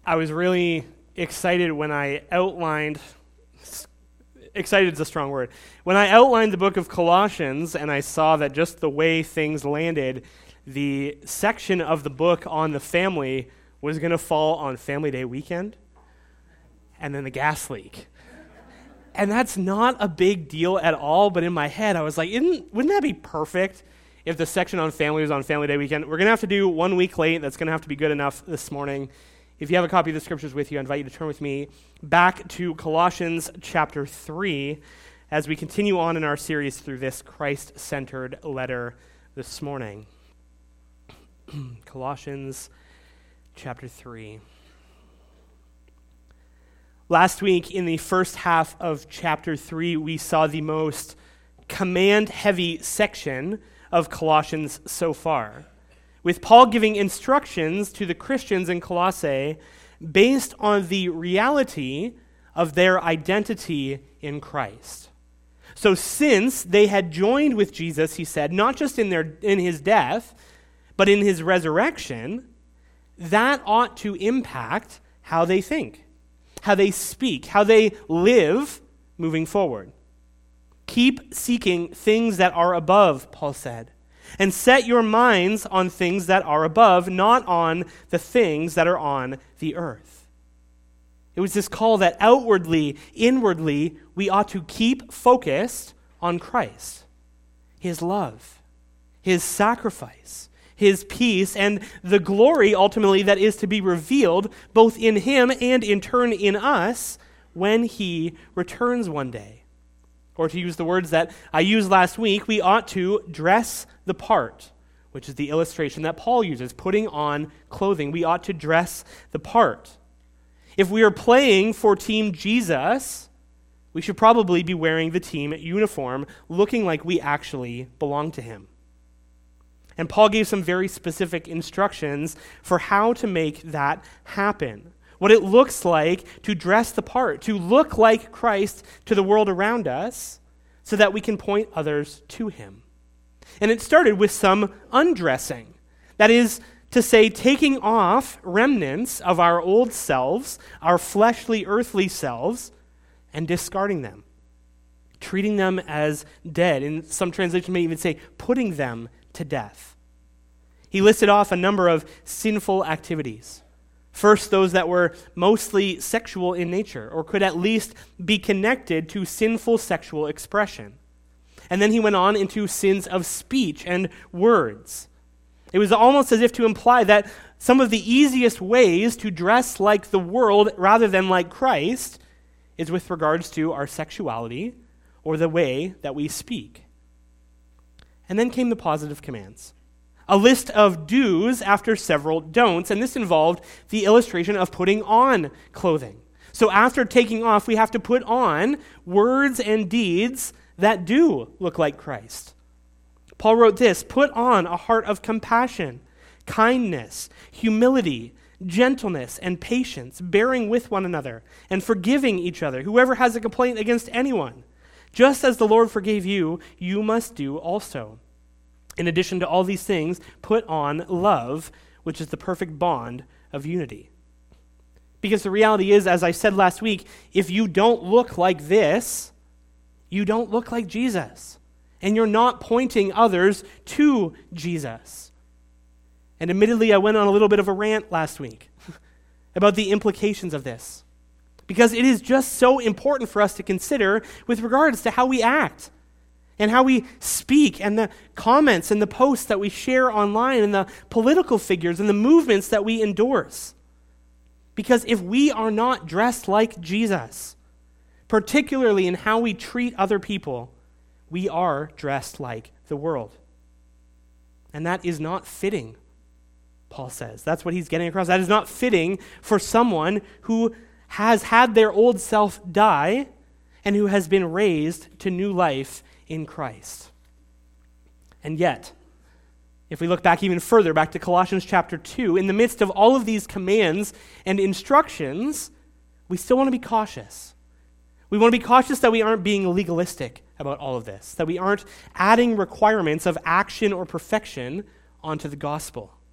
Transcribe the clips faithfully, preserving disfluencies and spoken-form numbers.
I was really excited when I outlined, excited is a strong word, when I outlined the book of Colossians and I saw that just the way things landed, the section of the book on the family was going to fall on Family Day weekend, and then the gas leak. And that's not a big deal at all, but in my head I was like, Isn't, wouldn't that be perfect if the section on family was on Family Day weekend? We're going to have to do one week late. That's going to have to be good enough this morning. If you have a copy of the scriptures with you, I invite you to turn with me back to Colossians chapter three as we continue on in our series through this Christ-centered letter this morning. Colossians chapter three. Last week, in the first half of chapter three, we saw the most command-heavy section of Colossians so far, with Paul giving instructions to the Christians in Colossae based on the reality of their identity in Christ. So since they had joined with Jesus, he said, not just in their in his death, but in his resurrection, that ought to impact how they think, how they speak, how they live moving forward. Keep seeking things that are above, Paul said, and set your minds on things that are above, not on the things that are on the earth. It was this call that outwardly, inwardly, we ought to keep focused on Christ, his love, his sacrifice, his peace, and the glory ultimately that is to be revealed both in him and in turn in us when he returns one day. Or to use the words that I used last week, we ought to dress the part, which is the illustration that Paul uses, putting on clothing. We ought to dress the part. If we are playing for Team Jesus, we should probably be wearing the team uniform, looking like we actually belong to him. And Paul gave some very specific instructions for how to make that happen. What it looks like to dress the part, to look like Christ to the world around us so that we can point others to him. And it started with some undressing. That is to say, taking off remnants of our old selves, our fleshly, earthly selves, and discarding them, treating them as dead. And some translations may even say, putting them to death. He listed off a number of sinful activities. First, those that were mostly sexual in nature, or could at least be connected to sinful sexual expression. And then he went on into sins of speech and words. It was almost as if to imply that some of the easiest ways to dress like the world rather than like Christ is with regards to our sexuality or the way that we speak. And then came the positive commands. A list of do's after several don'ts, and this involved the illustration of putting on clothing. So after taking off, we have to put on words and deeds that do look like Christ. Paul wrote this, put on a heart of compassion, kindness, humility, gentleness, and patience, bearing with one another, and forgiving each other, whoever has a complaint against anyone. Just as the Lord forgave you, you must do also. In addition to all these things, put on love, which is the perfect bond of unity. Because the reality is, as I said last week, if you don't look like this, you don't look like Jesus. And you're not pointing others to Jesus. And admittedly, I went on a little bit of a rant last week about the implications of this. Because it is just so important for us to consider with regards to how we act. And how we speak, and the comments and the posts that we share online, and the political figures and the movements that we endorse. Because if we are not dressed like Jesus, particularly in how we treat other people, we are dressed like the world. And that is not fitting, Paul says. That's what he's getting across. That is not fitting for someone who has had their old self die and who has been raised to new life in Christ. And yet, if we look back even further, back to Colossians chapter two, in the midst of all of these commands and instructions, we still want to be cautious. We want to be cautious that we aren't being legalistic about all of this, that we aren't adding requirements of action or perfection onto the gospel.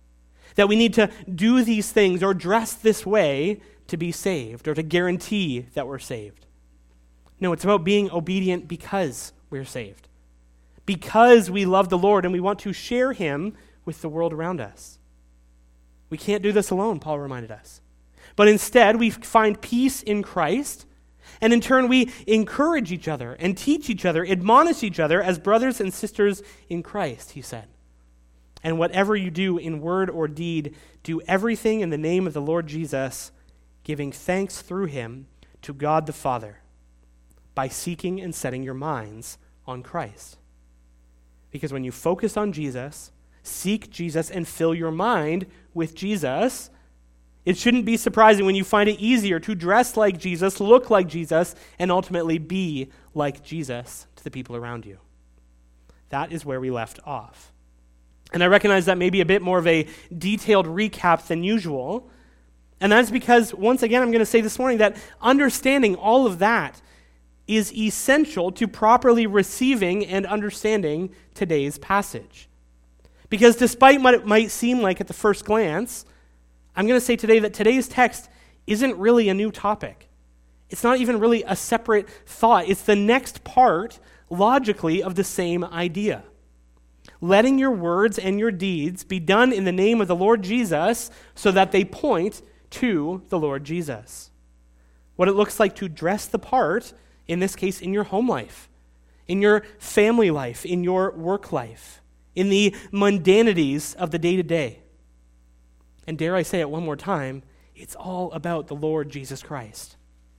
that we need to do these things or dress this way to be saved or to guarantee that we're saved. No, it's about being obedient because we're saved, because we love the Lord and we want to share him with the world around us. We can't do this alone, Paul reminded us. But instead, we find peace in Christ, and in turn, we encourage each other and teach each other, admonish each other as brothers and sisters in Christ, he said. And whatever you do in word or deed, do everything in the name of the Lord Jesus, giving thanks through him to God the Father, by seeking and setting your minds on Christ. Because when you focus on Jesus, seek Jesus, and fill your mind with Jesus, it shouldn't be surprising when you find it easier to dress like Jesus, look like Jesus, and ultimately be like Jesus to the people around you. That is where we left off. And I recognize that may be a bit more of a detailed recap than usual. And that's because, once again, I'm going to say this morning that understanding all of that is essential to properly receiving and understanding today's passage. Because despite what it might seem like at the first glance, I'm going to say today that today's text isn't really a new topic. It's not even really a separate thought. It's the next part, logically, of the same idea. Letting your words and your deeds be done in the name of the Lord Jesus so that they point to the Lord Jesus. What it looks like to dress the part, in this case, in your home life, in your family life, in your work life, in the mundanities of the day-to-day. And dare I say it one more time, it's all about the Lord Jesus Christ.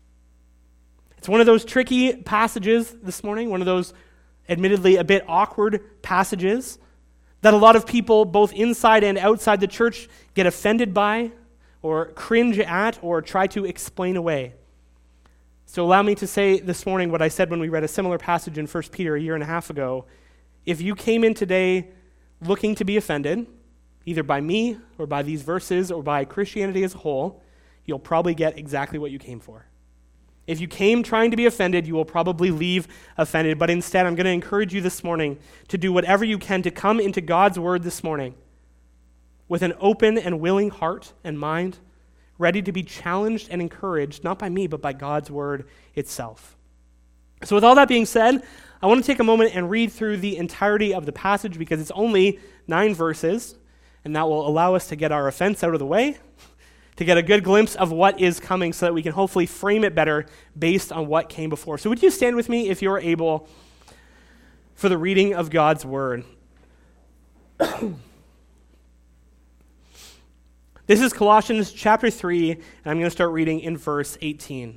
It's one of those tricky passages this morning, one of those admittedly a bit awkward passages that a lot of people, both inside and outside the church, get offended by or cringe at or try to explain away. So allow me to say this morning what I said when we read a similar passage in First Peter a year and a half ago. If you came in today looking to be offended, either by me or by these verses or by Christianity as a whole, you'll probably get exactly what you came for. If you came trying to be offended, you will probably leave offended. But instead, I'm going to encourage you this morning to do whatever you can to come into God's word this morning with an open and willing heart and mind, ready to be challenged and encouraged, not by me, but by God's word itself. So with all that being said, I want to take a moment and read through the entirety of the passage because it's only nine verses, and that will allow us to get our offense out of the way, to get a good glimpse of what is coming so that we can hopefully frame it better based on what came before. So would you stand with me if you're able for the reading of God's word? This is Colossians chapter three, and I'm going to start reading in verse eighteen.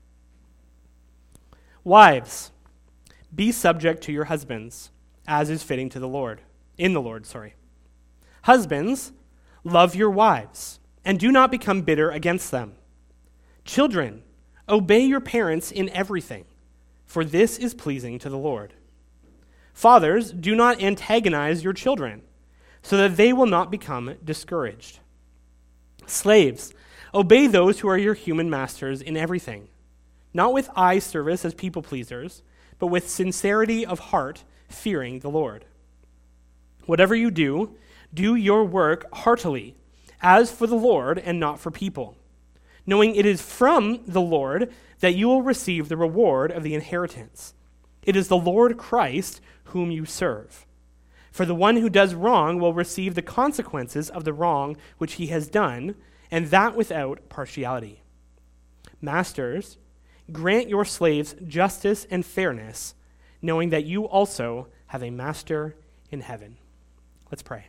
Wives, be subject to your husbands, as is fitting to the Lord, in the Lord, sorry. Husbands, love your wives, and do not become bitter against them. Children, obey your parents in everything, for this is pleasing to the Lord. Fathers, do not antagonize your children, so that they will not become discouraged. Slaves, obey those who are your human masters in everything, not with eye service as people pleasers, but with sincerity of heart, fearing the Lord. Whatever you do, do your work heartily, as for the Lord and not for people, knowing it is from the Lord that you will receive the reward of the inheritance. It is the Lord Christ whom you serve. For the one who does wrong will receive the consequences of the wrong which he has done, and that without partiality. Masters, grant your slaves justice and fairness, knowing that you also have a master in heaven. Let's pray.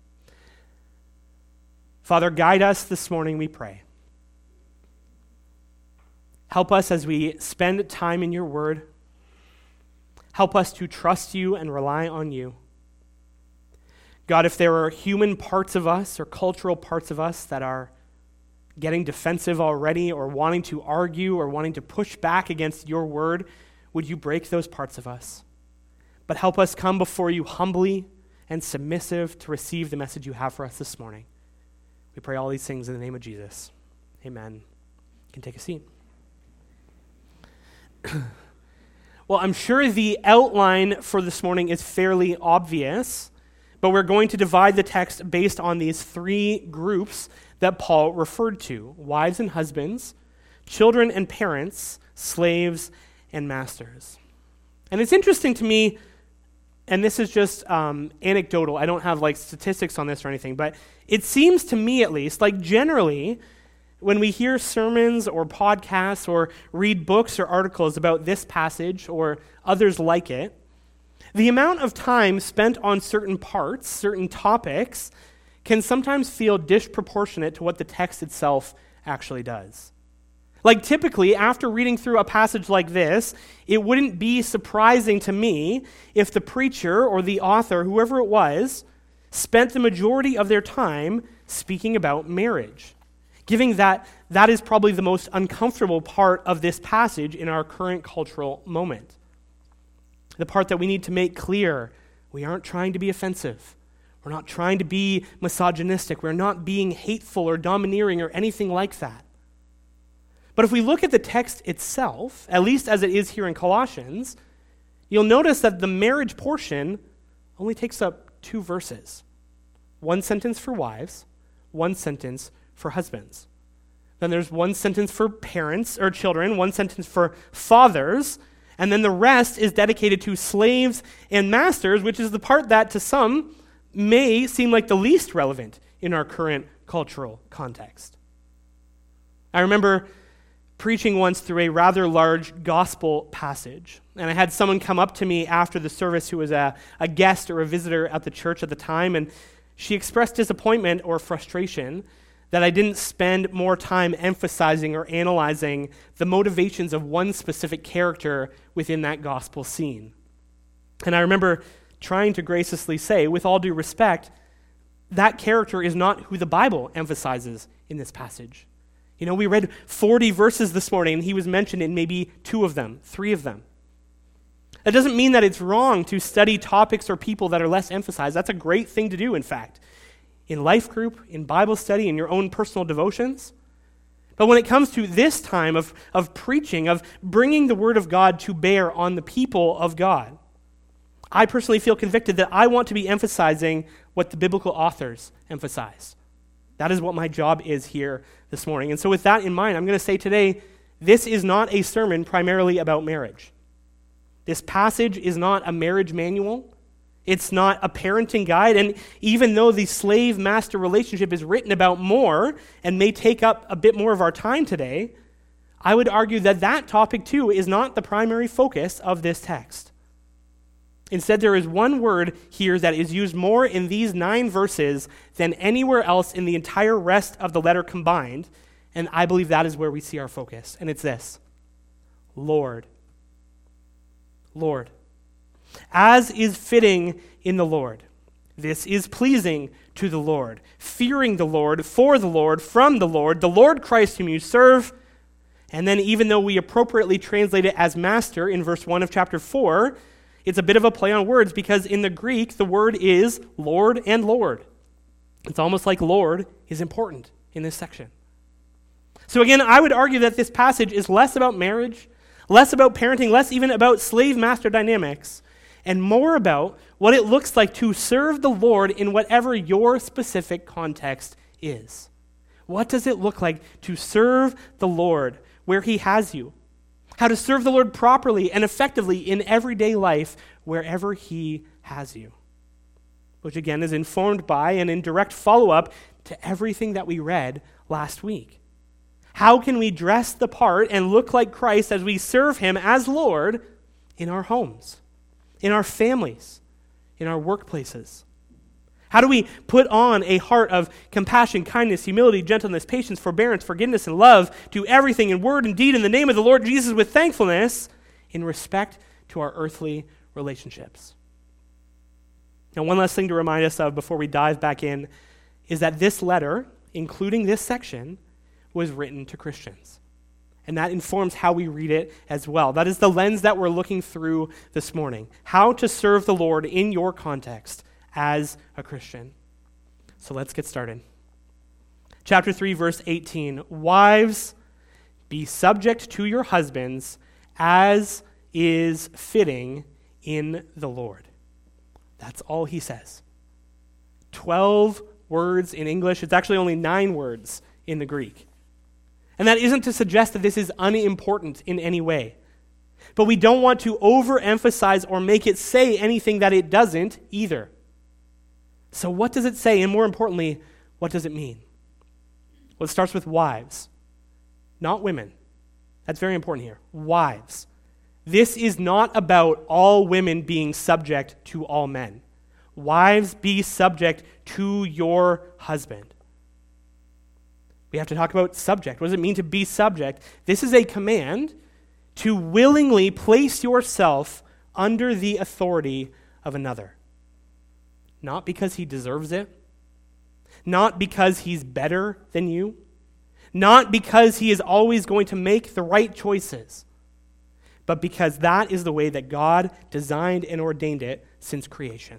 Father, guide us this morning, we pray. Help us as we spend time in your word. Help us to trust you and rely on you. God, if there are human parts of us or cultural parts of us that are getting defensive already or wanting to argue or wanting to push back against your word, would you break those parts of us? But help us come before you humbly and submissive to receive the message you have for us this morning. We pray all these things in the name of Jesus. Amen. You can take a seat. Well, I'm sure the outline for this morning is fairly obvious, but we're going to divide the text based on these three groups that Paul referred to: wives and husbands, children and parents, slaves and masters. And it's interesting to me, and this is just um, anecdotal, I don't have like statistics on this or anything, but it seems to me at least, like generally, when we hear sermons or podcasts or read books or articles about this passage or others like it, the amount of time spent on certain parts, certain topics, can sometimes feel disproportionate to what the text itself actually does. Like typically, after reading through a passage like this, it wouldn't be surprising to me if the preacher or the author, whoever it was, spent the majority of their time speaking about marriage, giving that that is probably the most uncomfortable part of this passage in our current cultural moment. The part that we need to make clear: we aren't trying to be offensive. We're not trying to be misogynistic. We're not being hateful or domineering or anything like that. But if we look at the text itself, at least as it is here in Colossians, you'll notice that the marriage portion only takes up two verses. One sentence for wives, one sentence for husbands. Then there's one sentence for parents or children, one sentence for fathers, and then the rest is dedicated to slaves and masters, which is the part that to some may seem like the least relevant in our current cultural context. I remember preaching once through a rather large gospel passage, and I had someone come up to me after the service who was a, a guest or a visitor at the church at the time, and she expressed disappointment or frustration that I didn't spend more time emphasizing or analyzing the motivations of one specific character within that gospel scene. And I remember trying to graciously say, with all due respect, that character is not who the Bible emphasizes in this passage. You know, we read forty verses this morning, and he was mentioned in maybe two of them, three of them. That doesn't mean that it's wrong to study topics or people that are less emphasized. That's a great thing to do, in fact, in life group, in Bible study, in your own personal devotions. But when it comes to this time of, of preaching, of bringing the Word of God to bear on the people of God, I personally feel convicted that I want to be emphasizing what the biblical authors emphasize. That is what my job is here this morning. And so with that in mind, I'm going to say today, this is not a sermon primarily about marriage. This passage is not a marriage manual. It's not a parenting guide. And even though the slave-master relationship is written about more and may take up a bit more of our time today, I would argue that that topic too is not the primary focus of this text. Instead, there is one word here that is used more in these nine verses than anywhere else in the entire rest of the letter combined, and I believe that is where we see our focus, and it's this: Lord. Lord. As is fitting in the Lord. This is pleasing to the Lord, fearing the Lord, for the Lord, from the Lord, the Lord Christ whom you serve. And then even though we appropriately translate it as master in verse one of chapter four, it's a bit of a play on words because in the Greek, the word is Lord and Lord. It's almost like Lord is important in this section. So again, I would argue that this passage is less about marriage, less about parenting, less even about slave-master dynamics, and more about what it looks like to serve the Lord in whatever your specific context is. What does it look like to serve the Lord where he has you? How to serve the Lord properly and effectively in everyday life wherever he has you. Which again is informed by and in direct follow-up to everything that we read last week. How can we dress the part and look like Christ as we serve him as Lord in our homes, in our families, in our workplaces? How do we put on a heart of compassion, kindness, humility, gentleness, patience, forbearance, forgiveness, and love, do everything in word and deed in the name of the Lord Jesus with thankfulness in respect to our earthly relationships? Now, one last thing to remind us of before we dive back in is that this letter, including this section, was written to Christians. And that informs how we read it as well. That is the lens that we're looking through this morning. How to serve the Lord in your context as a Christian. So let's get started. Chapter three, verse eighteen. Wives, be subject to your husbands as is fitting in the Lord. That's all he says. twelve words in English. It's actually only nine words in the Greek. And that isn't to suggest that this is unimportant in any way. But we don't want to overemphasize or make it say anything that it doesn't either. So what does it say? And more importantly, what does it mean? Well, it starts with wives, not women. That's very important here. Wives. This is not about all women being subject to all men. Wives, be subject to your husband. We have to talk about subject. What does it mean to be subject? This is a command to willingly place yourself under the authority of another. Not because he deserves it. Not because he's better than you. Not because he is always going to make the right choices. But because that is the way that God designed and ordained it since creation.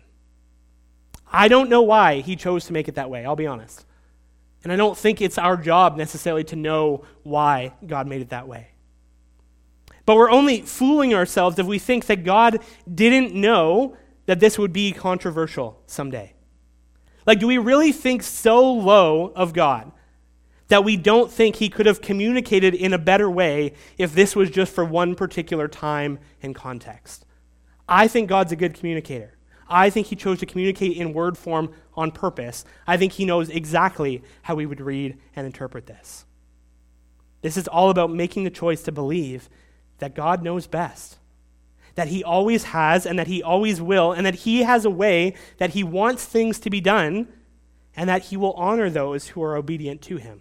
I don't know why he chose to make it that way, I'll be honest. And I don't think it's our job necessarily to know why God made it that way. But we're only fooling ourselves if we think that God didn't know that this would be controversial someday. Like, do we really think so low of God that we don't think he could have communicated in a better way if this was just for one particular time and context? I think God's a good communicator. I think he chose to communicate in word form on purpose. I think he knows exactly how we would read and interpret this. This is all about making the choice to believe that God knows best, that he always has and that he always will, and that he has a way that he wants things to be done, and that he will honor those who are obedient to him.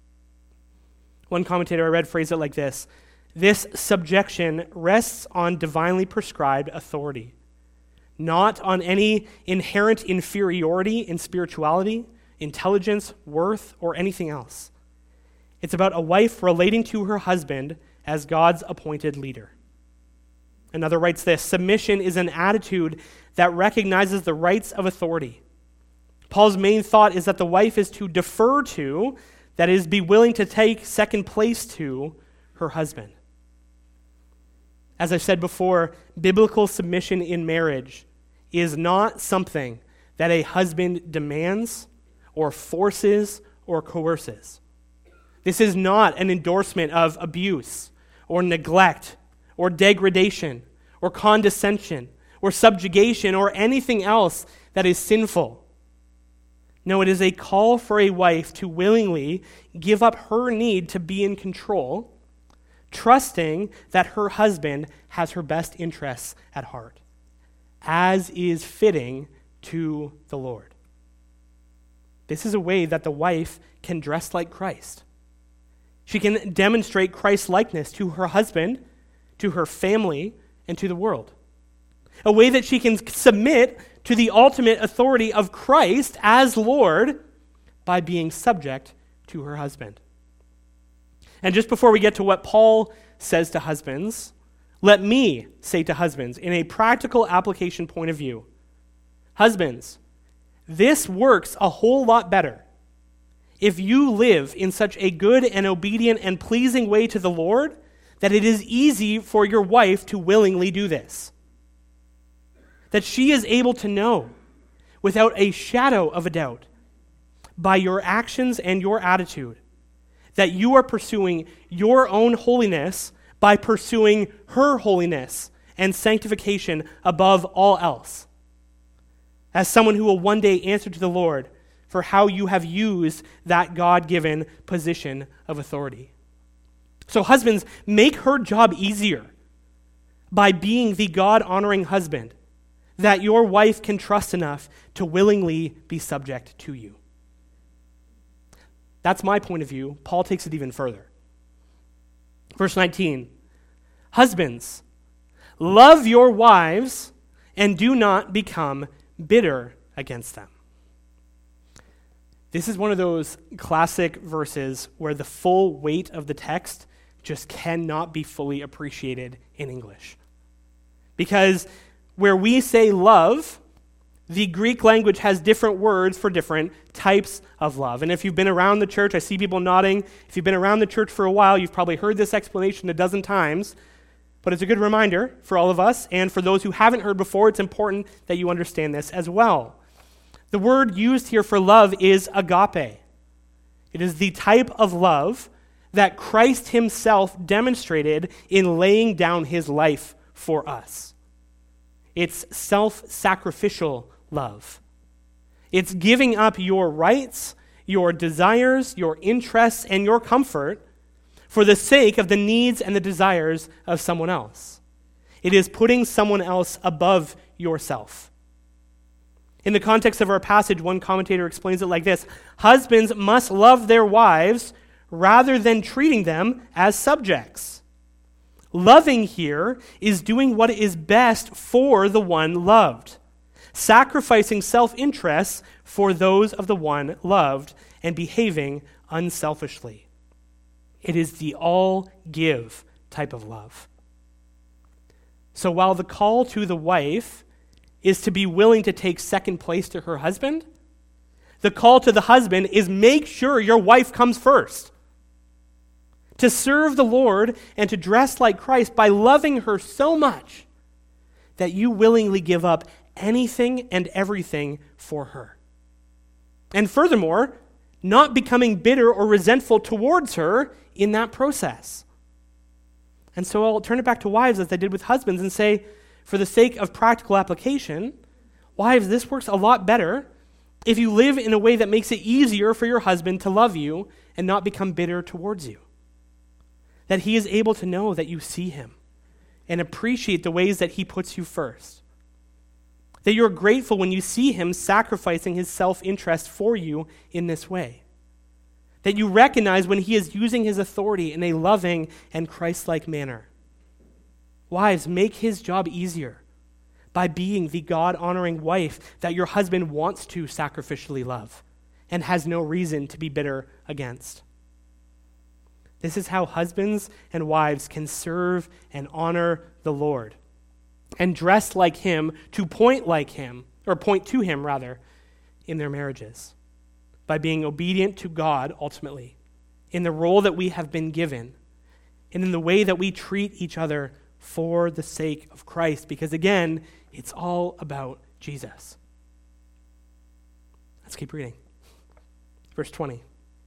One commentator I read phrased it like this: this subjection rests on divinely prescribed authority, not on any inherent inferiority in spirituality, intelligence, worth, or anything else. It's about a wife relating to her husband as God's appointed leader. Another writes this: submission is an attitude that recognizes the rights of authority. Paul's main thought is that the wife is to defer to, that is, be willing to take second place to, her husband. As I've said before, biblical submission in marriage is not something that a husband demands or forces or coerces. This is not an endorsement of abuse or neglect or degradation or condescension or subjugation or anything else that is sinful. No, it is a call for a wife to willingly give up her need to be in control, trusting that her husband has her best interests at heart, as is fitting to the Lord. This is a way that the wife can dress like Christ. She can demonstrate Christ's likeness to her husband, to her family, and to the world. A way that she can submit to the ultimate authority of Christ as Lord by being subject to her husband. And just before we get to what Paul says to husbands, let me say to husbands, in a practical application point of view, husbands, this works a whole lot better if you live in such a good and obedient and pleasing way to the Lord that it is easy for your wife to willingly do this. That she is able to know, without a shadow of a doubt, by your actions and your attitude, that you are pursuing your own holiness by pursuing her holiness and sanctification above all else. As someone who will one day answer to the Lord for how you have used that God-given position of authority. So husbands, make her job easier by being the God-honoring husband that your wife can trust enough to willingly be subject to you. That's my point of view. Paul takes it even further. Verse nineteen, husbands, love your wives and do not become bitter against them. This is one of those classic verses where the full weight of the text just cannot be fully appreciated in English. Because where we say love, the Greek language has different words for different types of love. And if you've been around the church, I see people nodding. If you've been around the church for a while, you've probably heard this explanation a dozen times. But it's a good reminder for all of us, and for those who haven't heard before, it's important that you understand this as well. The word used here for love is agape. It is the type of love that Christ himself demonstrated in laying down his life for us. It's self-sacrificial love. It's giving up your rights, your desires, your interests, and your comfort for the sake of the needs and the desires of someone else. It is putting someone else above yourself. In the context of our passage, one commentator explains it like this: husbands must love their wives rather than treating them as subjects. Loving here is doing what is best for the one loved, sacrificing self-interests for those of the one loved, and behaving unselfishly. It is the all-give type of love. So while the call to the wife is to be willing to take second place to her husband, the call to the husband is make sure your wife comes first. To serve the Lord and to dress like Christ by loving her so much that you willingly give up anything and everything for her. And furthermore, not becoming bitter or resentful towards her in that process. And so I'll turn it back to wives as I did with husbands and say, for the sake of practical application, wives, this works a lot better if you live in a way that makes it easier for your husband to love you and not become bitter towards you. That he is able to know that you see him and appreciate the ways that he puts you first. That you're grateful when you see him sacrificing his self-interest for you in this way. That you recognize when he is using his authority in a loving and Christ-like manner. Wives, make his job easier by being the God-honoring wife that your husband wants to sacrificially love and has no reason to be bitter against. This is how husbands and wives can serve and honor the Lord and dress like him to point like him, or point to him rather, in their marriages by being obedient to God ultimately in the role that we have been given and in the way that we treat each other for the sake of Christ, because again, it's all about Jesus. Let's keep reading. Verse twenty.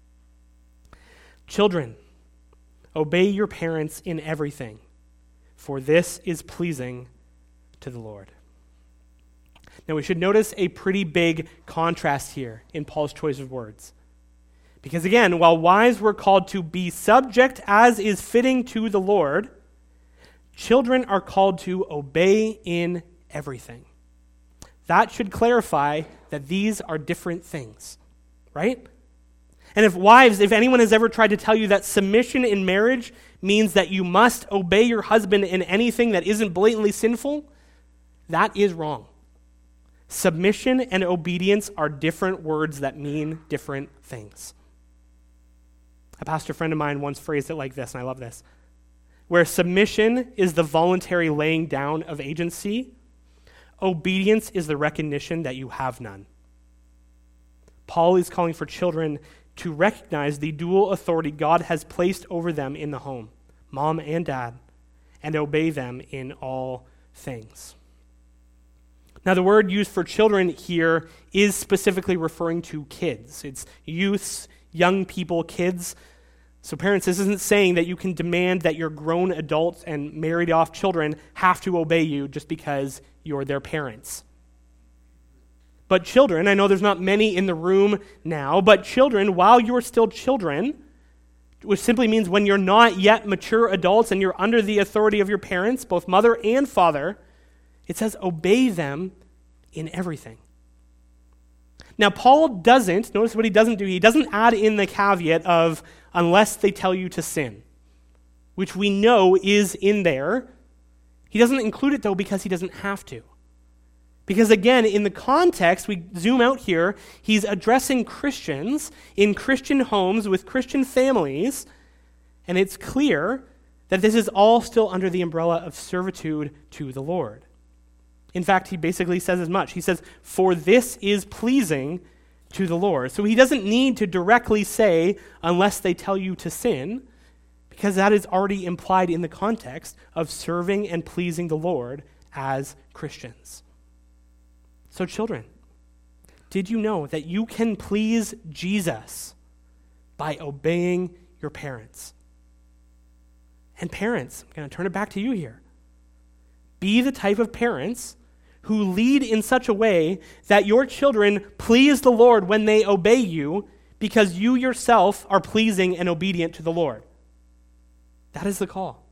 Children, obey your parents in everything, for this is pleasing to the Lord. Now we should notice a pretty big contrast here in Paul's choice of words. Because again, while wives were called to be subject as is fitting to the Lord, children are called to obey in everything. That should clarify that these are different things, right? And if wives, if anyone has ever tried to tell you that submission in marriage means that you must obey your husband in anything that isn't blatantly sinful, that is wrong. Submission and obedience are different words that mean different things. A pastor friend of mine once phrased it like this, and I love this. Where submission is the voluntary laying down of agency, obedience is the recognition that you have none. Paul is calling for children to recognize the dual authority God has placed over them in the home, mom and dad, and obey them in all things. Now, the word used for children here is specifically referring to kids. It's youths, young people, kids. So parents, this isn't saying that you can demand that your grown adults and married off children have to obey you just because you're their parents. But children, I know there's not many in the room now, but children, while you're still children, which simply means when you're not yet mature adults and you're under the authority of your parents, both mother and father, it says obey them in everything. Now, Paul doesn't, notice what he doesn't do, he doesn't add in the caveat of unless they tell you to sin, which we know is in there. He doesn't include it, though, because he doesn't have to. Because again, in the context, we zoom out here, he's addressing Christians in Christian homes with Christian families, and it's clear that this is all still under the umbrella of servitude to the Lord. In fact, he basically says as much. He says, for this is pleasing to the Lord. So he doesn't need to directly say, unless they tell you to sin, because that is already implied in the context of serving and pleasing the Lord as Christians. So children, did you know that you can please Jesus by obeying your parents? And parents, I'm going to turn it back to you here. Be the type of parents who lead in such a way that your children please the Lord when they obey you because you yourself are pleasing and obedient to the Lord. That is the call.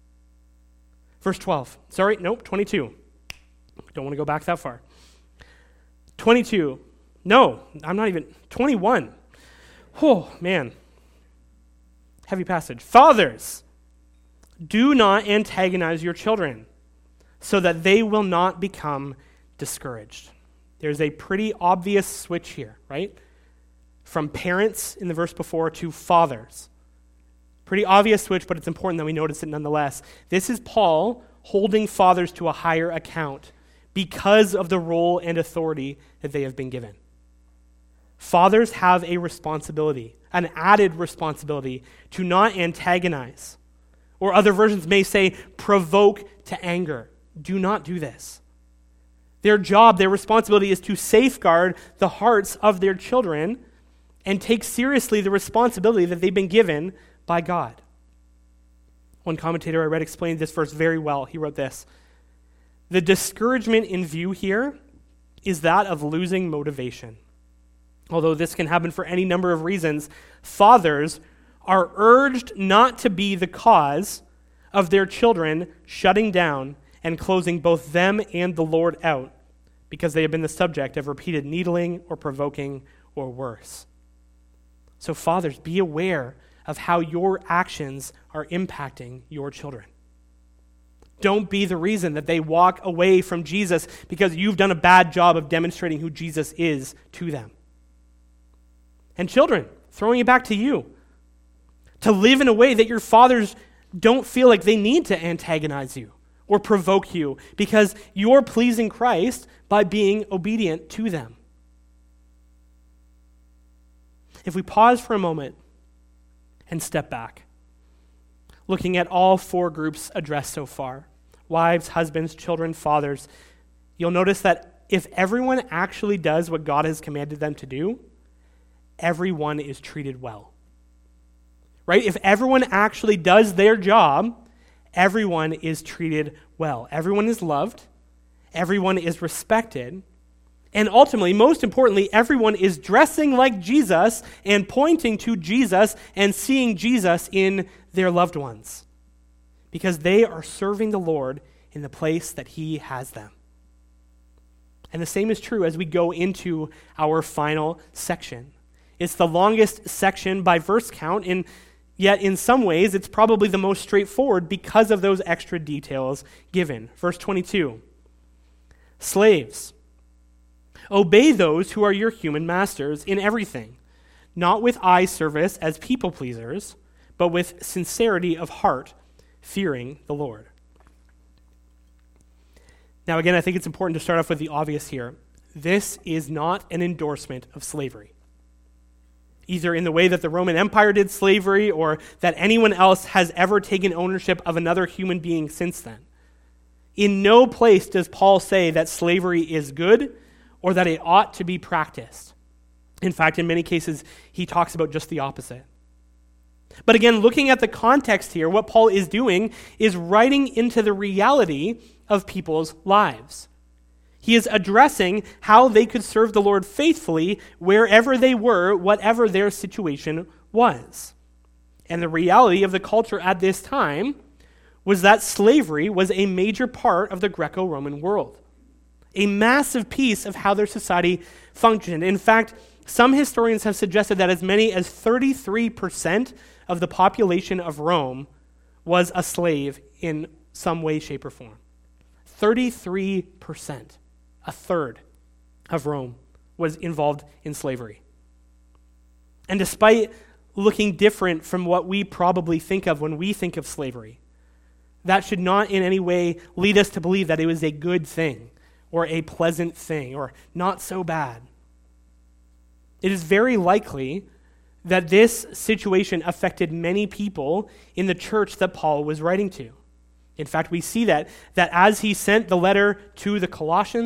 Verse twelve. Sorry, nope, twenty-two. Don't want to go back that far. twenty-two. No, I'm not even. twenty-one. Oh, man. Heavy passage. Fathers, do not antagonize your children so that they will not become discouraged. There's a pretty obvious switch here, right? From parents in the verse before to fathers. Pretty obvious switch, but it's important that we notice it nonetheless. This is Paul holding fathers to a higher account because of the role and authority that they have been given. Fathers have a responsibility, an added responsibility to not antagonize. Or other versions may say provoke to anger. Do not do this. Their job, their responsibility is to safeguard the hearts of their children and take seriously the responsibility that they've been given by God. One commentator I read explained this verse very well. He wrote this: the discouragement in view here is that of losing motivation. Although this can happen for any number of reasons, fathers are urged not to be the cause of their children shutting down and closing both them and the Lord out because they have been the subject of repeated needling or provoking or worse. So fathers, be aware of how your actions are impacting your children. Don't be the reason that they walk away from Jesus because you've done a bad job of demonstrating who Jesus is to them. And children, throwing it back to you, to live in a way that your fathers don't feel like they need to antagonize you or provoke you because you're pleasing Christ by being obedient to them. If we pause for a moment and step back, looking at all four groups addressed so far, wives, husbands, children, fathers, you'll notice that if everyone actually does what God has commanded them to do, everyone is treated well. Right? If everyone actually does their job, everyone is treated well. Everyone is loved. Everyone is respected. And ultimately, most importantly, everyone is dressing like Jesus and pointing to Jesus and seeing Jesus in their loved ones because they are serving the Lord in the place that He has them. And the same is true as we go into our final section. It's the longest section by verse count, and yet in some ways it's probably the most straightforward because of those extra details given. Verse twenty-two, slaves, obey those who are your human masters in everything, not with eye service as people pleasers, but with sincerity of heart, fearing the Lord. Now again, I think it's important to start off with the obvious here. This is not an endorsement of slavery, either in the way that the Roman Empire did slavery or that anyone else has ever taken ownership of another human being since then. In no place does Paul say that slavery is good or that it ought to be practiced. In fact, in many cases, he talks about just the opposite. But again, looking at the context here, what Paul is doing is writing into the reality of people's lives. He is addressing how they could serve the Lord faithfully wherever they were, whatever their situation was. And the reality of the culture at this time was that slavery was a major part of the Greco-Roman world, a massive piece of how their society functioned. In fact, some historians have suggested that as many as thirty-three percent of the population of Rome was a slave in some way, shape, or form. thirty-three percent. A third of Rome was involved in slavery. And despite looking different from what we probably think of when we think of slavery, that should not in any way lead us to believe that it was a good thing or a pleasant thing or not so bad. It is very likely that this situation affected many people in the church that Paul was writing to. In fact, we see that, that as he sent the letter to the Colossians,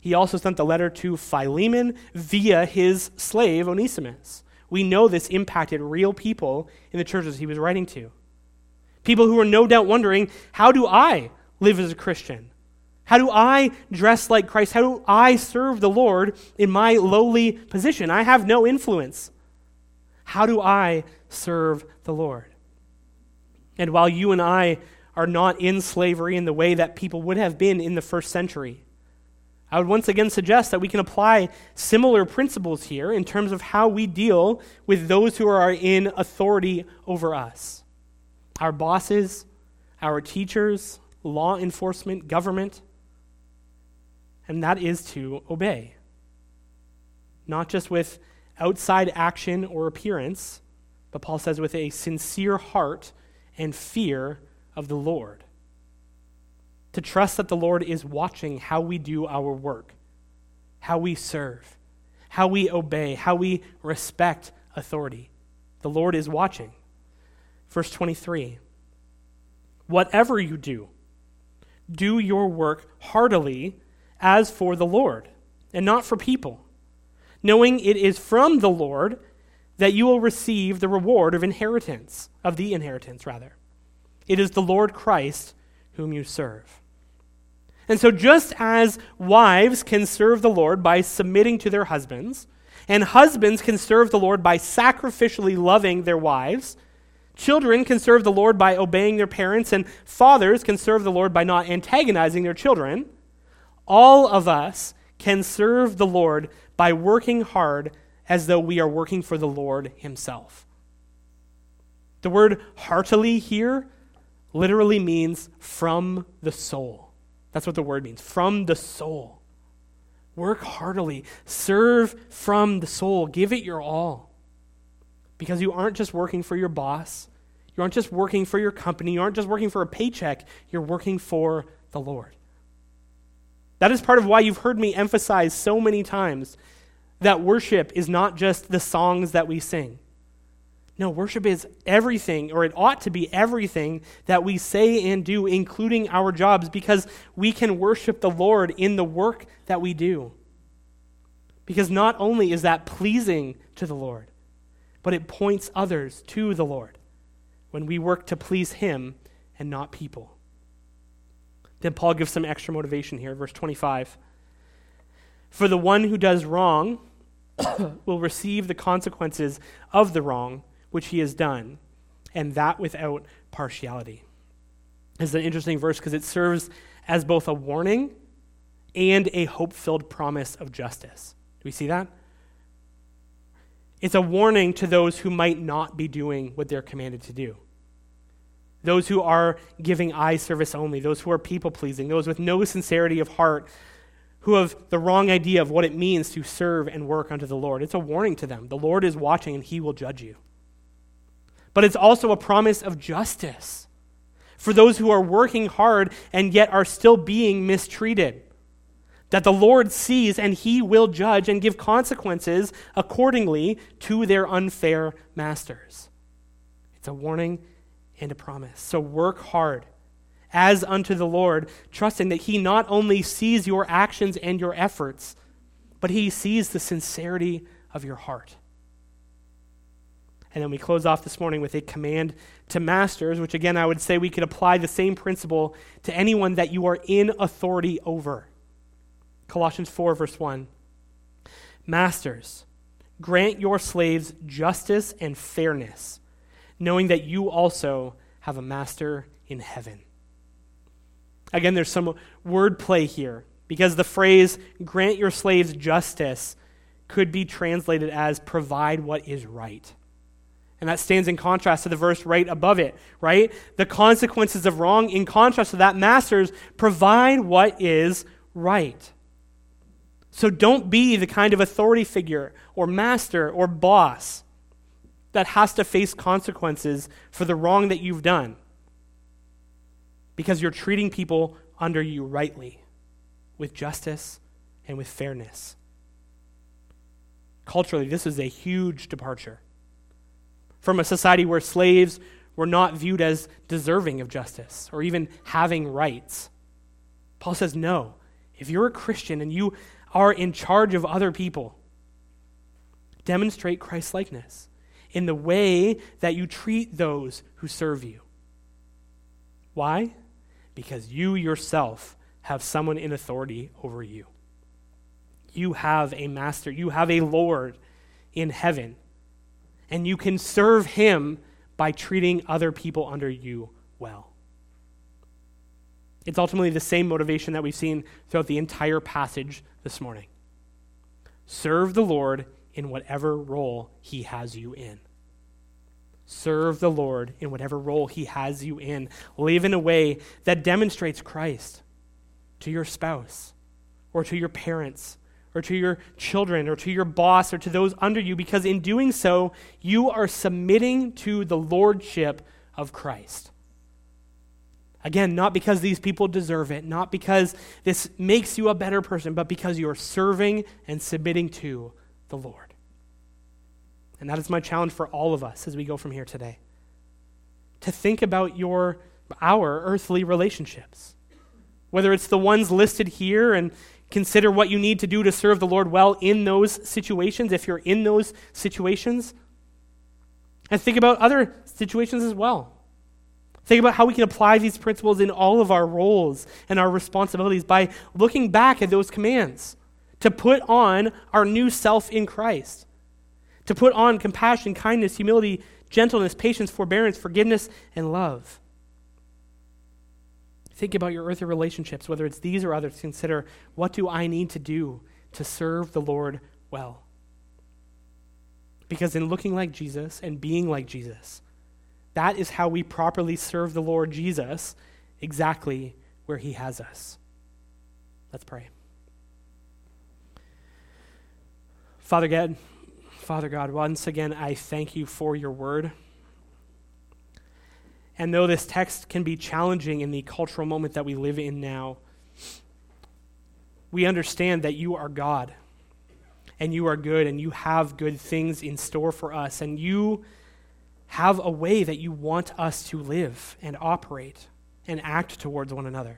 He also sent the letter to Philemon via his slave Onesimus. We know this impacted real people in the churches he was writing to. People who were no doubt wondering, how do I live as a Christian? How do I dress like Christ? How do I serve the Lord in my lowly position? I have no influence. How do I serve the Lord? And while you and I are not in slavery in the way that people would have been in the first century, I would once again suggest that we can apply similar principles here in terms of how we deal with those who are in authority over us. Our bosses, our teachers, law enforcement, government. And that is to obey. Not just with outside action or appearance, but Paul says with a sincere heart and fear of the Lord. To trust that the Lord is watching how we do our work, how we serve, how we obey, how we respect authority. The Lord is watching. Verse twenty-three, whatever you do, do your work heartily as for the Lord, and not for people, knowing it is from the Lord that you will receive the reward of inheritance, of the inheritance, rather. It is the Lord Christ whom you serve. And so just as wives can serve the Lord by submitting to their husbands, and husbands can serve the Lord by sacrificially loving their wives, children can serve the Lord by obeying their parents, and fathers can serve the Lord by not antagonizing their children, all of us can serve the Lord by working hard as though we are working for the Lord himself. The word heartily here literally means from the soul. That's what the word means, from the soul. Work heartily. Serve from the soul. Give it your all. Because you aren't just working for your boss. You aren't just working for your company. You aren't just working for a paycheck. You're working for the Lord. That is part of why you've heard me emphasize so many times that worship is not just the songs that we sing. No, worship is everything, or it ought to be everything that we say and do, including our jobs, because we can worship the Lord in the work that we do. Because not only is that pleasing to the Lord, but it points others to the Lord when we work to please him and not people. Then Paul gives some extra motivation here, verse twenty-five. For the one who does wrong will receive the consequences of the wrong which he has done, and that without partiality. This is an interesting verse because it serves as both a warning and a hope-filled promise of justice. Do we see that? It's a warning to those who might not be doing what they're commanded to do. Those who are giving eye service only, those who are people-pleasing, those with no sincerity of heart, who have the wrong idea of what it means to serve and work unto the Lord. It's a warning to them. The Lord is watching and he will judge you. But it's also a promise of justice for those who are working hard and yet are still being mistreated. That the Lord sees and he will judge and give consequences accordingly to their unfair masters. It's a warning and a promise. So work hard as unto the Lord, trusting that he not only sees your actions and your efforts, but he sees the sincerity of your heart. And then we close off this morning with a command to masters, which again I would say we could apply the same principle to anyone that you are in authority over. Colossians four, verse one. Masters, grant your slaves justice and fairness, knowing that you also have a master in heaven. Again, there's some wordplay here, because the phrase, grant your slaves justice, could be translated as provide what is right. And that stands in contrast to the verse right above it, right? The consequences of wrong, in contrast to that, masters, provide what is right. So don't be the kind of authority figure or master or boss that has to face consequences for the wrong that you've done because you're treating people under you rightly, with justice and with fairness. Culturally, this is a huge departure from a society where slaves were not viewed as deserving of justice or even having rights. Paul says, no, If you're a Christian and you are in charge of other people, demonstrate Christ-likeness in the way that you treat those who serve you. Why? Because you yourself have someone in authority over you. You have a master, you have a Lord in heaven, and you can serve him by treating other people under you well. It's ultimately the same motivation that we've seen throughout the entire passage this morning. Serve the Lord in whatever role he has you in. Serve the Lord in whatever role he has you in. Live in a way that demonstrates Christ to your spouse or to your parents or to your children or to your boss or to those under you, because in doing so, you are submitting to the lordship of Christ. Again, not because these people deserve it, not because this makes you a better person, but because you are serving and submitting to the Lord. And that is my challenge for all of us as we go from here today. To think about your, our earthly relationships. Whether it's the ones listed here, and consider what you need to do to serve the Lord well in those situations, if you're in those situations. And think about other situations as well. Think about how we can apply these principles in all of our roles and our responsibilities by looking back at those commands to put on our new self in Christ, to put on compassion, kindness, humility, gentleness, patience, forbearance, forgiveness, and love. Think about your earthly relationships, whether it's these or others. Consider, what do I need to do to serve the Lord well? Because in looking like Jesus and being like Jesus, that is how we properly serve the Lord Jesus exactly where he has us. Let's pray. Father God, Father God, once again, I thank you for your word. And though this text can be challenging in the cultural moment that we live in now, we understand that you are God, and you are good, and you have good things in store for us, and you have a way that you want us to live and operate and act towards one another.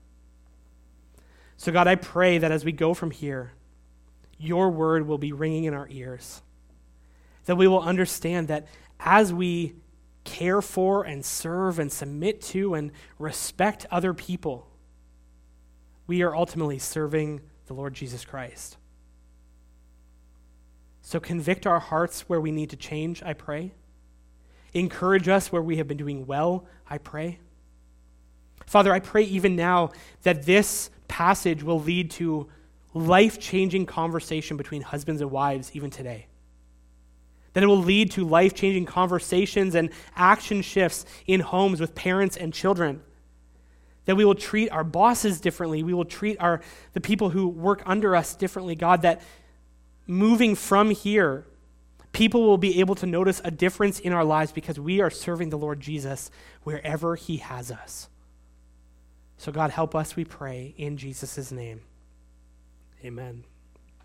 So God, I pray that as we go from here, your word will be ringing in our ears, that we will understand that as we care for and serve and submit to and respect other people, we are ultimately serving the Lord Jesus Christ. So convict our hearts where we need to change, I pray. Encourage us where we have been doing well, I pray. Father, I pray even now that this passage will lead to life-changing conversation between husbands and wives even today. That it will lead to life-changing conversations and action shifts in homes with parents and children. That we will treat our bosses differently. We will treat our the people who work under us differently. God, that moving from here, people will be able to notice a difference in our lives because we are serving the Lord Jesus wherever he has us. So God, help us, we pray, in Jesus' name. Amen.